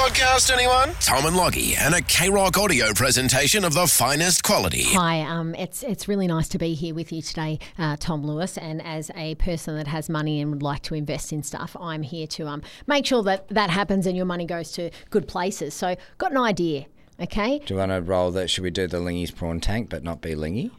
podcast, anyone? Tom and Loggy and a K-Rock audio presentation of the finest quality. Hi, it's really nice to be here with you today, Tom Lewis. And as a person that has money and would like to invest in stuff, I'm here to make sure that happens and your money goes to good places. So, got an idea, okay? Do you want to roll that? Should we do the Lingy's prawn tank but not be Lingy?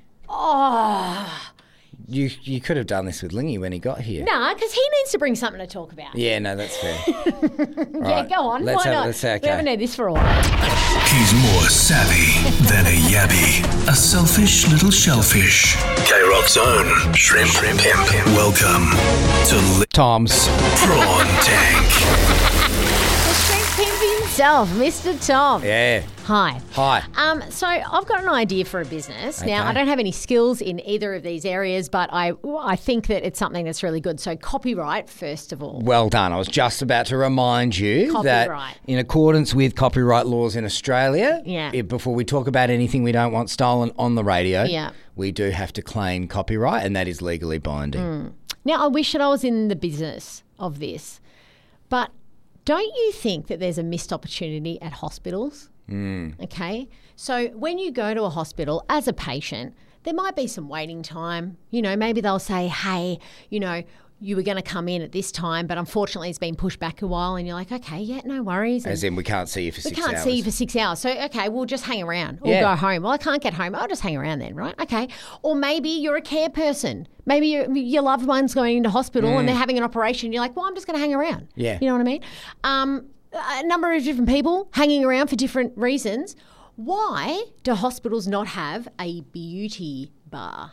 Oh, You could have done this with Lingy when he got here. no, because he needs to bring something to talk about. Yeah, no, that's fair. Yeah, go on. Why not? Let's say okay. We haven't had this for a while. He's more savvy than a yabby. A selfish little shellfish. K-Rock's own shrimp pimp. Welcome to Tom's Prawn Tank. The shrimp pimp himself, Mr. Tom. Yeah. Hi. Hi. So I've got an idea for a business. Now, Okay. I don't have any skills in either of these areas, but I think that it's something that's really good. So copyright, first of all. Well done. I was just about to remind you Copyright. that in accordance with copyright laws in Australia, Yeah. before we talk about anything we don't want stolen on the radio, Yeah. we do have to claim copyright, and that is legally binding. Now, I wish that I was in the business of this, but don't you think that there's a missed opportunity at hospitals? Okay. So when you go to a hospital as a patient, there might be some waiting time. You know, maybe they'll say, hey, you know, you were going to come in at this time, but unfortunately it's been pushed back a while. And you're like, okay, yeah, no worries. As in, we can't see you for 6 hours. We can't see you for 6 hours. So, okay, we'll just hang around or Yeah. go home. Well, I can't get home. I'll just hang around then, right? Okay. Or maybe you're a care person. Maybe your loved one's going into hospital and they're having an operation. You're like, well, I'm just going to hang around. Yeah. You know what I mean? A number of different people hanging around for different reasons. Why do hospitals not have a beauty bar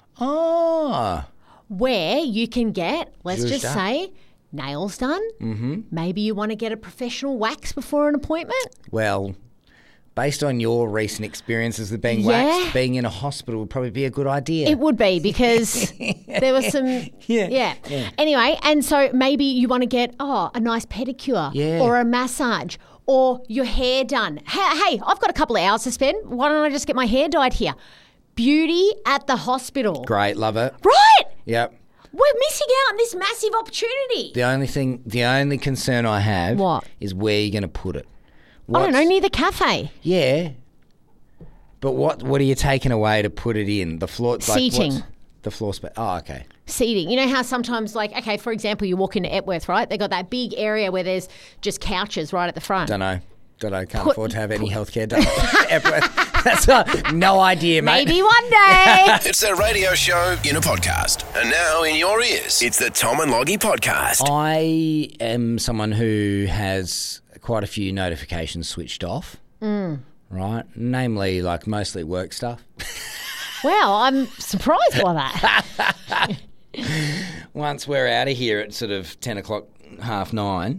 Ah. where you can get, let's Zhuzhed just up. say, nails done? Mm-hmm. Maybe you want to get a professional wax before an appointment? Well, based on your recent experiences with being Yeah. waxed, being in a hospital would probably be a good idea. It would be because there was some, Yeah. Anyway, and so maybe you want to get, a nice pedicure Yeah. or a massage or your hair done. Hey, I've got a couple of hours to spend. Why don't I just get my hair dyed here? Beauty at the hospital. Great, love it. Right? Yep. We're missing out on this massive opportunity. The only concern I have What? is where you're going to put it. I don't know, What's- near the cafe. Yeah. But what are you taking away to put it in? The floor? Seating. What's the floor space? Oh, okay. Seating. You know how sometimes, like, okay, for example, you walk into Epworth, right? They got that big area where there's just couches right at the front. Don't know. Can't afford to have any healthcare done. That's no idea, mate. Maybe one day. It's a radio show in a podcast. And now in your ears, it's the Tom and Loggy podcast. I am someone who has quite a few notifications switched off. Right? Namely, like mostly work stuff. Wow, I'm surprised by that. Once we're out of here at sort of 10 o'clock, 9:30,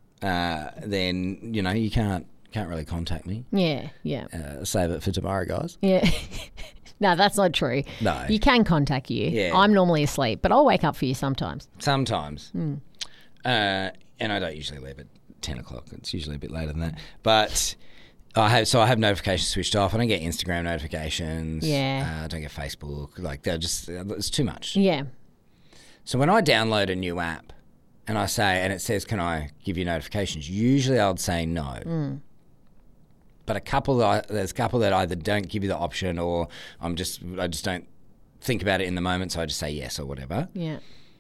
then, you know, you can't really contact me. Yeah. Save it for tomorrow, guys. Yeah. No, that's not true. No. You can contact you. Yeah. I'm normally asleep, but I'll wake up for you sometimes. Sometimes. And I don't usually leave at 10 o'clock. It's usually a bit later than that. But I have notifications switched off. I don't get Instagram notifications. Yeah. I don't get Facebook. Like, they're just, it's too much. Yeah. So when I download a new app and I say, and it says, can I give you notifications? Usually I would say no. But there's a couple that either don't give you the option or I just don't think about it in the moment, so I just say yes or whatever. Yeah.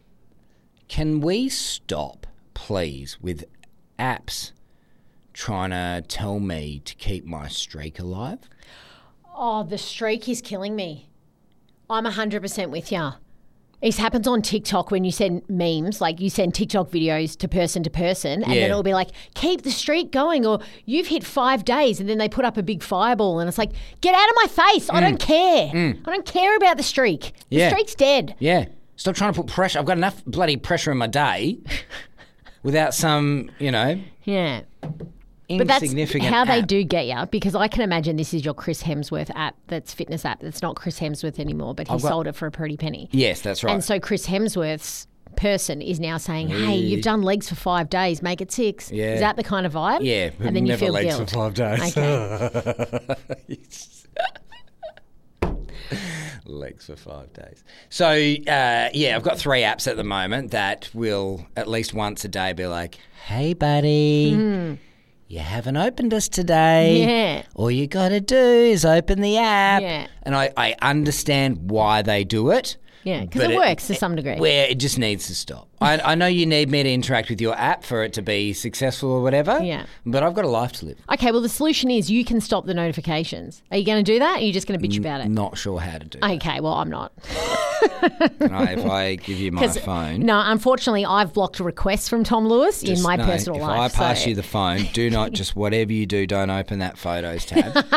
Can we stop, please, with apps trying to tell me to keep my streak alive? Oh, the streak is killing me. I'm 100% with you. It happens on TikTok when you send memes, like you send TikTok videos to person, and then Yeah. it'll be like, keep the streak going, or you've hit 5 days, and then they put up a big fireball, and it's like, get out of my face. I don't care. I don't care about the streak. The Yeah. streak's dead. Yeah. Stop trying to put pressure. I've got enough bloody pressure in my day without some, Yeah. But that's insignificant how they app. do get you, because I can imagine this is your Chris Hemsworth app, that's fitness app. That's not Chris Hemsworth anymore, but he sold it for a pretty penny. Yes, that's right. And so Chris Hemsworth's person is now saying, hey, you've done legs for 5 days, make it 6. Yeah. Is that the kind of vibe? Yeah, And then you never feel legs guilt. for 5 days. Okay. Legs for 5 days. So, I've got 3 apps at the moment that will at least once a day be like, hey, buddy, you haven't opened us today. Yeah. All you got to do is open the app. Yeah. And I understand why they do it. Yeah, because but it works to some degree. Where it just needs to stop. I know you need me to interact with your app for it to be successful or whatever. Yeah. But I've got a life to live. Okay, well, the solution is you can stop the notifications. Are you going to do that? Or are you just going to bitch about it? Not sure how to do that. Okay, well, I'm not. If I give you my phone. No, unfortunately, I've blocked requests from Tom Lewis in my personal life. If I pass you the phone, do not just whatever you do, don't open that photos tab.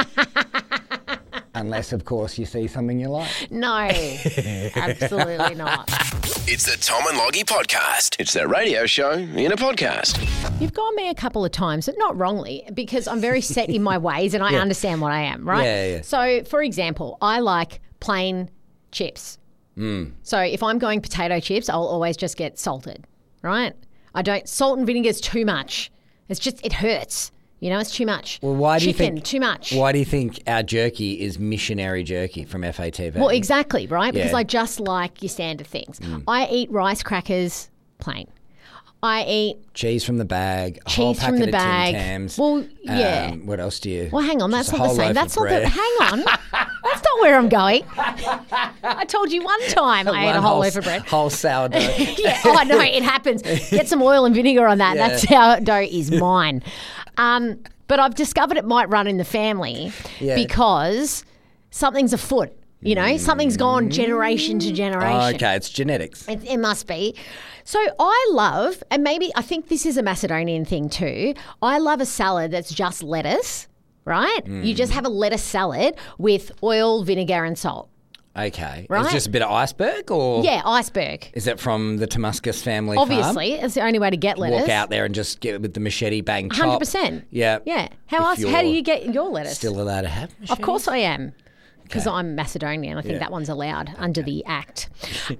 Unless, of course, you see something you like. No, absolutely not. It's the Tom and Loggy podcast. It's their radio show in a podcast. You've got me a couple of times, but not wrongly, because I'm very set in my ways and I understand what I am, right? Yeah. So, for example, I like plain chips. So if I'm going potato chips, I'll always just get salted, right? Salt and vinegar is too much. It hurts. You know, it's too much. Well, why do you think too much? Why do you think our jerky is missionary jerky from FATV? Well, exactly, right? Because Yeah. I just like your standard things. I eat rice crackers plain. I eat cheese from the bag, a whole cheese from the packet of bag. Tim Tams. Well, yeah. What else do you? Well, hang on, Just that's a not the whole same. loaf That's of not the. bread. Hang on, that's not where I'm going. I told you one time I ate a whole loaf of bread. Whole sourdough. Yeah, oh no, it happens. Get some oil and vinegar on that. Yeah. That sourdough is mine. But I've discovered it might run in the family because something's afoot. You know, something's gone generation to generation. Oh, okay, it's genetics. It must be. So I love, and maybe I think this is a Macedonian thing too, I love a salad that's just lettuce, right? You just have a lettuce salad with oil, vinegar and salt. Okay. Right? It's just a bit of iceberg or? Yeah, iceberg. Is it from the Tomuscus family farm? Obviously, it's the only way to get lettuce. Walk out there and just get it with the machete, bang, chop. 100%. Yeah. Yeah. How do you get your lettuce? Still allowed to have machetes? Of course I am. Because Okay. I'm Macedonian. I think Yeah. that one's allowed under the Act.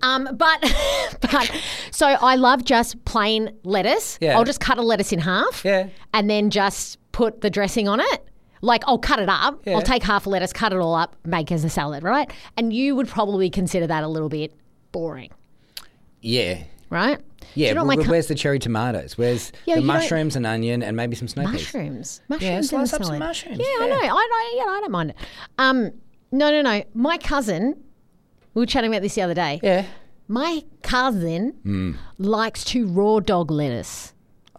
But so I love just plain lettuce. Yeah. I'll just cut a lettuce in half. Yeah. And then just put the dressing on it. Like I'll cut it up. Yeah. I'll take half a lettuce, cut it all up, make as a salad, right? And you would probably consider that a little bit boring, Yeah. right? Yeah, Do you know well, what my where's the cherry tomatoes? Where's Yeah, the you don't- mushrooms and onion and maybe some snow peas? Mushrooms Yeah, in the slice up some salad. mushrooms, Yeah, I yeah. know. I don't mind it. No. My cousin, we were chatting about this the other day. Yeah. My cousin likes to raw dog lettuce.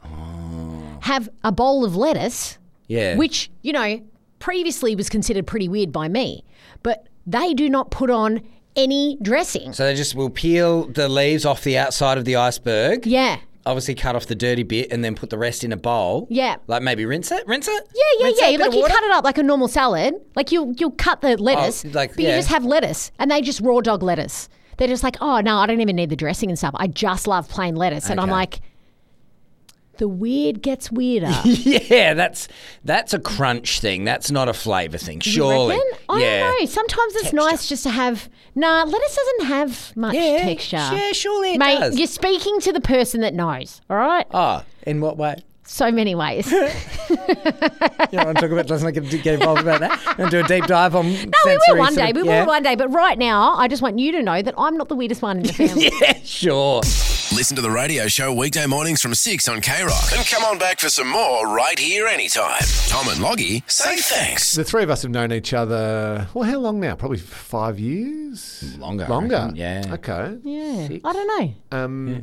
Have a bowl of lettuce, Yeah. which, you know, previously was considered pretty weird by me, but they do not put on any dressing. So they just will peel the leaves off the outside of the iceberg. Yeah. Obviously cut off the dirty bit and then put the rest in a bowl. Yeah. Like maybe rinse it? Yeah. Rinse it, Like bit you of water? cut it up like a normal salad. Like you'll cut the lettuce, like, but you yeah. just have lettuce, and they just raw dog lettuce. They're just like, oh no, I don't even need the dressing and stuff. I just love plain lettuce, and I'm Okay. like, the weird gets weirder. Yeah, that's a crunch thing. That's not a flavour thing. You Surely. reckon? I yeah. don't know. Sometimes it's Texture. nice just to have. Nah, lettuce doesn't have much Yeah, texture. yeah, surely it Mate, does. you're speaking to the person that knows. All right. Oh, in what way? So many ways. You don't want to talk about, let's not get involved about that. You want to do a deep dive on No, we will one day. We yeah. will one day. But right now, I just want you to know that I'm not the weirdest one in the family. Yeah, sure. Listen to the radio show weekday mornings from 6 on K-Rock. And come on back for some more right here anytime. Tom and Loggy say thanks. The three of us have known each other, well, how long now? Probably 5 years? Longer, I Longer? reckon, yeah. Okay. Yeah. I don't know.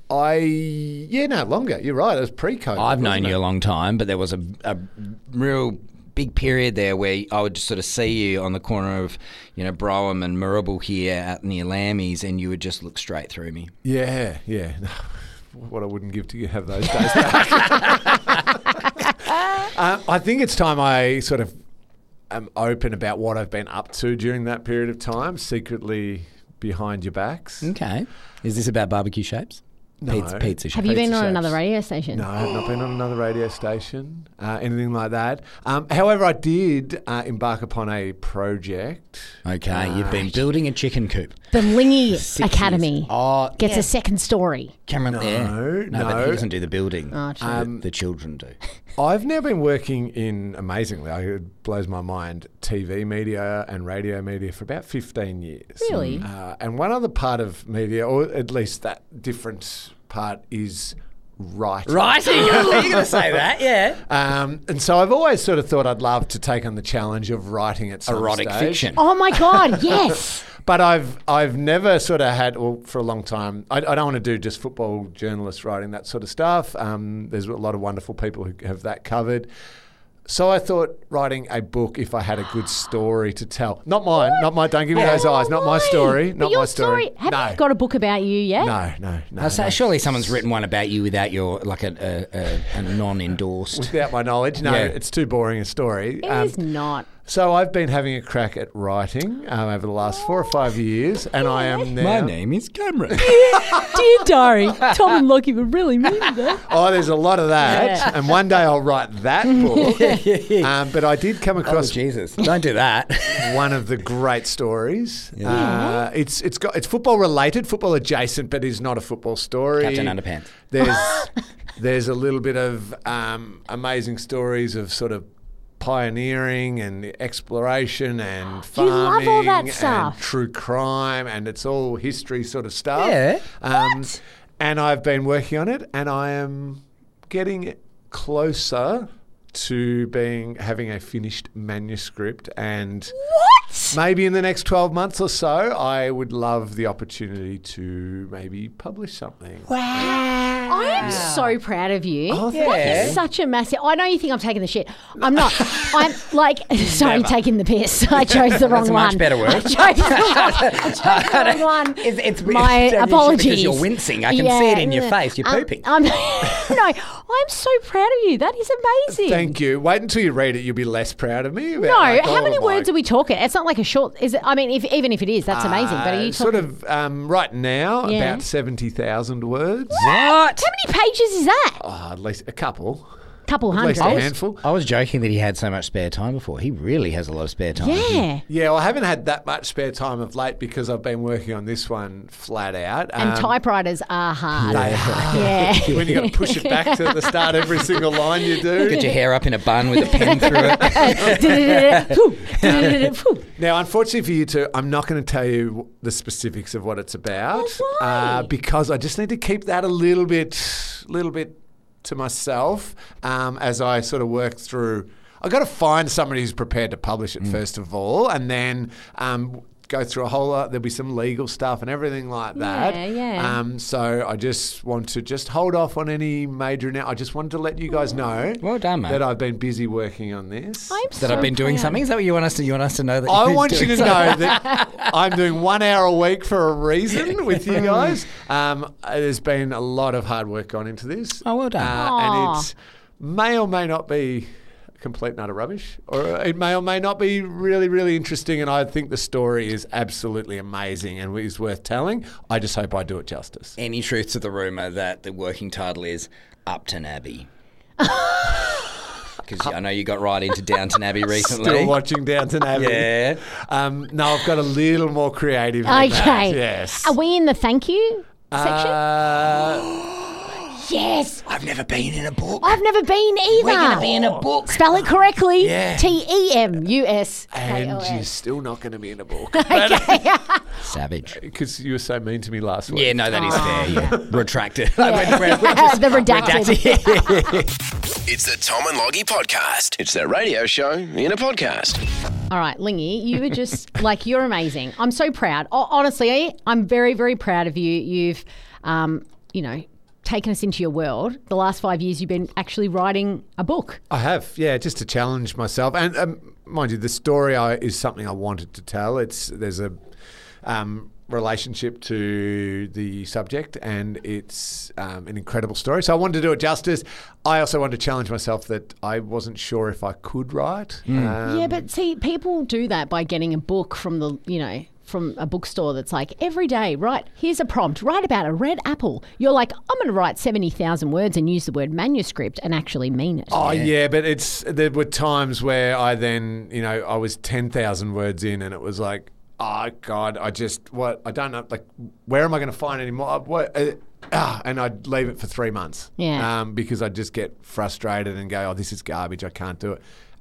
Longer. You're right. It was pre-COVID. I've known wasn't you it? a long time, but there was a real big period there where I would just sort of see you on the corner of, you know, Brougham and Moorabool here out near Lammy's, and you would just look straight through me. Yeah. What I wouldn't give to have those days back. I think it's time I sort of am open about what I've been up to during that period of time, secretly behind your backs. Okay. Is this about barbecue shapes? No. Pizza shapes. Have you been Pizza on shapes. another radio station? No, I've not been on another radio station, anything like that. However, I did embark upon a project. Okay, you've been building a chicken coop. The Lingy 6 Academy years. Oh, gets yeah. a second story. Cameron, No, but no. he doesn't do the building. Oh, true. The children do. I've now been working in, amazingly, it blows my mind, TV media and radio media for about 15 years. Really? And one other part of media, or at least that different part, is writing. Writing? You're going to say that, yeah. And so I've always sort of thought I'd love to take on the challenge of writing at some Erotic stage. fiction. Oh my God, yes. But I've never sort of had, well, for a long time, I don't want to do just football journalist writing, that sort of stuff. There's a lot of wonderful people who have that covered. So I thought writing a book if I had a good story to tell. Not mine, don't give me those eyes. Not my story, But not your my story. Have No. you got a book about you yet? No. So surely someone's written one about you without your, like a non-endorsed. Without my knowledge, no, Yeah. it's too boring a story. It is not. So I've been having a crack at writing over the last 4 or 5 years, and I am now. name is Cameron. Dear Diary, Tom and Lockie would really mean that. Oh, there's a lot of that, Yeah. and one day I'll write that book. But I did come Oh, across Jesus. Don't do that. one of the great stories. It's football related, football adjacent, but is not a football story. Captain Underpants. There's a little bit of amazing stories of sort of pioneering and exploration and You farming love all that and stuff. true crime, and it's all history sort of stuff. Yeah. And I've been working on it, and I am getting closer to having a finished manuscript, and maybe in the next 12 months or so, I would love the opportunity to maybe publish something. I am so proud of you. Oh, That yeah. is such a massive. I know you think I'm taking the shit. I'm not. I'm like, sorry, taking the piss. I chose the wrong That's a one. much better word. I chose the wrong one. It's My apologies. Because you're wincing. I can see it in your face. You're pooping. No, I'm so proud of you. That is amazing. Thank you. Wait until you read it. You'll be less proud of me. About, No, like, how all many of words my- are we talking? It's not like a short. Is it? I mean, even if it is, that's amazing. But are you sort talking? of right now Yeah. about 70,000 words? What? How many pages is that? Oh, at least a couple. Couple At least hundred. a handful. I was joking that he had so much spare time before. He really has a lot of spare time. Yeah. Yeah, well, I haven't had that much spare time of late because I've been working on this one flat out. And typewriters are hard. Yeah. When you got to push it back to the start every single line you do. Get your hair up in a bun with a pen through it. Now, unfortunately for you two, I'm not going to tell you the specifics of what it's about why? because I just need to keep that a little bit to myself as I sort of work through. I've got to find somebody who's prepared to publish it first of all, and then go through a whole lot. There'll be some legal stuff and everything like that. Yeah. So I just want to hold off on any major. Now, I just wanted to let you guys know. Well done, mate. That I've been busy working on this. That I've been doing something. Is that what you want us to? You want us to know that? I you're want you doing to know something? that I'm doing 1 hour a week for a reason with you guys. There's been a lot of hard work gone into this. Oh, well done. Aw. And it may or may not be complete and utter rubbish, or it may or may not be really, really interesting, and I think the story is absolutely amazing and is worth telling. I just hope I do it justice. Any truth to the rumour that the working title is Upton Abbey? Because I know you got right into Downton Abbey recently. Still watching Downton Abbey. Yeah. No, I've got a little more creative than that. Okay. Yes. Are we in the thank you section? Yes. I've never been in a book. I've never been either. We're going to be in a book. Spell it correctly. Yeah. TEMUS. And you're still not going to be in a book. Savage. Because you were so mean to me last week. Yeah, no, that is fair. Yeah. Retracted. The redacted. It's the Tom and Loggy podcast. It's their radio show in a podcast. All right, Lingy, you were just like, you're amazing. I'm so proud. Honestly, I'm very, very proud of you. You've, taken us into your world. The last 5 years, you've been actually writing a book. I have, yeah, just to challenge myself. And mind you, the story is something I wanted to tell. There's a relationship to the subject, and it's an incredible story. So I wanted to do it justice. I also wanted to challenge myself that I wasn't sure if I could write. Yeah, but see, people do that by getting a book from from a bookstore that's like, every day, right, here's a prompt, write about a red apple. You're like, I'm going to write 70,000 words and use the word manuscript and actually mean it. Oh, yeah, but there were times where I then, I was 10,000 words in and it was like, oh, God, I don't know, like, where am I going to find any more? And I'd leave it for 3 months. Yeah. Because I'd just get frustrated and go, oh, this is garbage, I can't do it.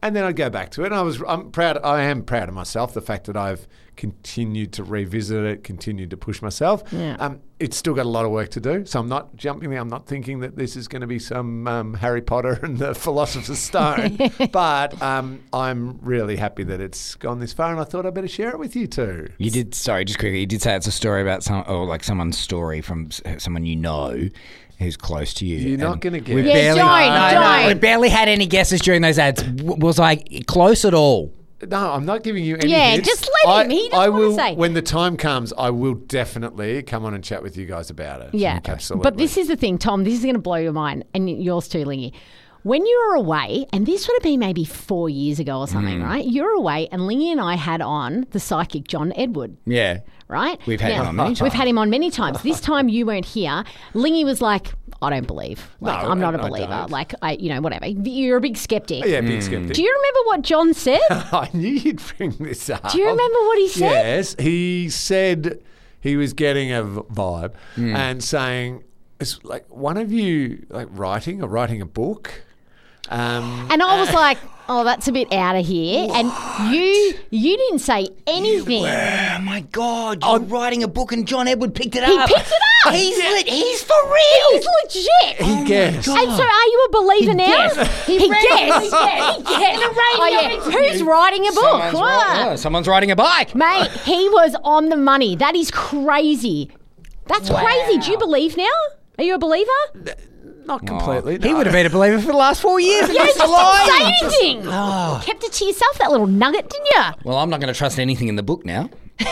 And then I'd go back to it. And I am proud of myself, the fact that I've continued to revisit it, continued to push myself. Yeah. It's still got a lot of work to do. So I'm not jumping there. I'm not thinking that this is going to be some Harry Potter and the Philosopher's Stone. But I'm really happy that it's gone this far, and I thought I'd better share it with you too. You did, sorry, just quickly, you did say it's a story about someone's story from someone you know who's close to you. You're not going to get We it. Yeah, don't. we barely had any guesses during those ads. Was I close at all? No, I'm not giving you any Yeah, hints. just let him. He doesn't I want to will, say. when the time comes, I will definitely come on and chat with you guys about it. Yeah. Absolutely. But this is the thing, Tom, this is going to blow your mind, and yours too, Lingy. When you were away, and this would have been maybe 4 years ago or something, right? You were away, and Lingy and I had on the psychic John Edward. Yeah. Right? We've had him on many times. We've had him on many times. This time you weren't here. Lingy was like, I don't believe. Like, No, I'm not a I believer. don't. Like, whatever. You're a big skeptic. Yeah, big skeptic. Do you remember what John said? I knew you'd bring this up. Do you remember what he said? Yes, he said he was getting a vibe and saying, "It's like one of you like writing a book." And I was like, oh, that's a bit out of here. And you didn't say anything. Oh my God! You're writing a book, and John Edward picked it He up. picked it up. He's for real. He's legit. He guessed. And so are you a believer now? guessed. He guessed. Oh, yeah. Who's writing a book? What? Someone's riding a bike. Mate, he was on the money. That is crazy. That's crazy. Do you believe now? Are you a believer? Not completely. He no. would have been a believer for the last 4 years. Yeah, just lying. didn't say anything. Kept it to yourself, that little nugget, didn't you? Well, I'm not going to trust anything in the book now.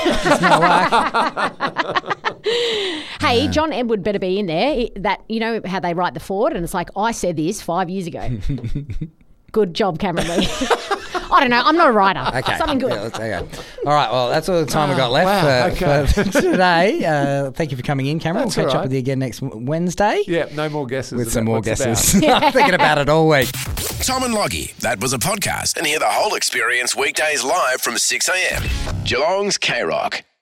Hey, John Edward better be in there. That, you know how they write the forward, and it's like, I said this 5 years ago. Good job, Cameron Lee. I don't know. I'm not a writer. Okay. Something good. Yeah, okay. All right. Well, that's all the time we've got left wow, for today. Thank you for coming in, Cameron. That's We'll catch all up right. with you again next Wednesday Yeah, no more guesses. with about some more what it's guesses. about. I'm thinking about it all week. Tom and Loggy, that was a podcast. And hear the whole experience weekdays live from 6 a.m. Geelong's K-Rock.